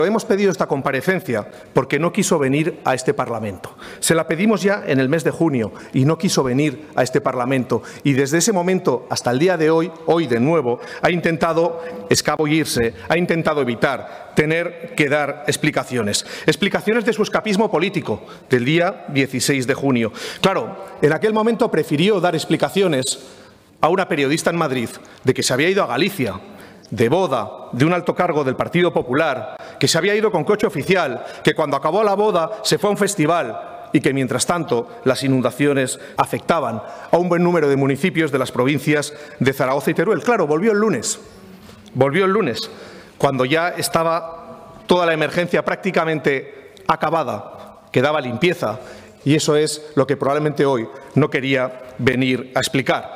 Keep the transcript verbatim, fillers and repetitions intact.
Hemos pedido esta comparecencia porque no quiso venir a este Parlamento. Se la pedimos ya en el mes de junio y no quiso venir a este Parlamento. Y desde ese momento hasta el día de hoy, hoy de nuevo, ha intentado escabullirse, ha intentado evitar tener que dar explicaciones. Explicaciones de su escapismo político del día dieciséis de junio. Claro, en aquel momento prefirió dar explicaciones a una periodista en Madrid de que se había ido a Galicia de boda de un alto cargo del Partido Popular, que se había ido con coche oficial, que cuando acabó la boda se fue a un festival y que, mientras tanto, las inundaciones afectaban a un buen número de municipios de las provincias de Zaragoza y Teruel. Claro, volvió el lunes, volvió el lunes, cuando ya estaba toda la emergencia prácticamente acabada, quedaba limpieza, y eso es lo que probablemente hoy no quería venir a explicar.